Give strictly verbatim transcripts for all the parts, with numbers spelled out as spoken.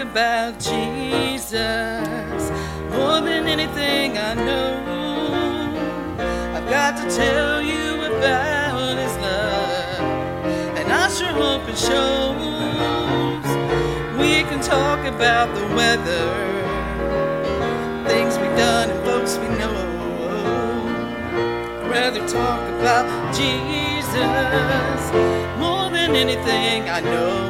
about Jesus more than anything I know. I've got to tell you about His love, and I sure hope it shows. We can talk about the weather, things we've done and folks we know. I'd rather talk about Jesus more than anything I know.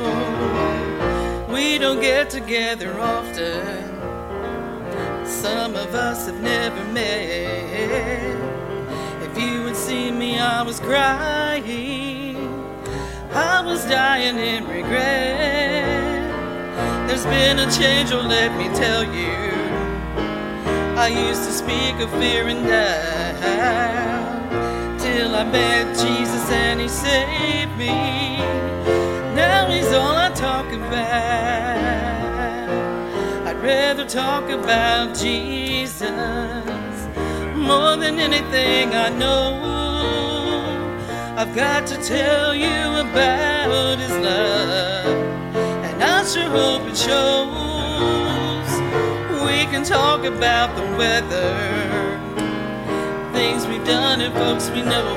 We don't get together often, some of us have never met. If you would see me, I was crying, I was dying in regret. There's been a change, oh let me tell you. I used to speak of fear and doubt, till I met Jesus and He saved me. Now He's all I talk about. I'd rather talk about Jesus more than anything I know. I've got to tell you about His love, and I sure hope it shows. We can talk about the weather, things we've done and folks we know.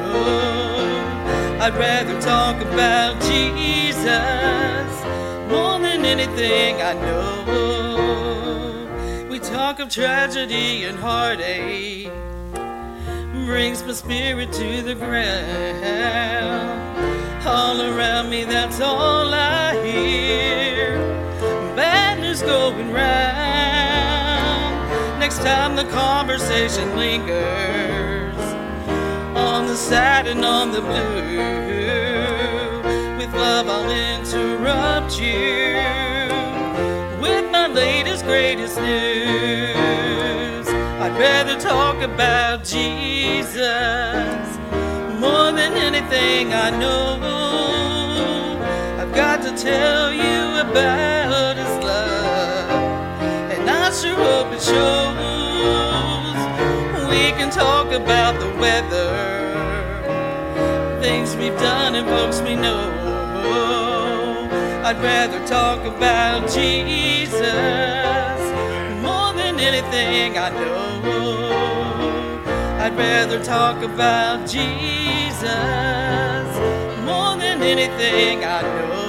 I'd rather talk about Jesus more than anything I know. We talk of tragedy and heartache, brings my spirit to the ground. All around me, that's all I hear, bad news going round. Next time the conversation lingers on the sad and on the blue, with love I'll interrupt you with my latest greatest news. I'd rather talk about Jesus more than anything I know. I've got to tell you about His love, and I sure hope it shows. We can talk about the weather, things we've done and folks we know. I'd rather talk about Jesus more than anything I know. I'd rather talk about Jesus more than anything I know.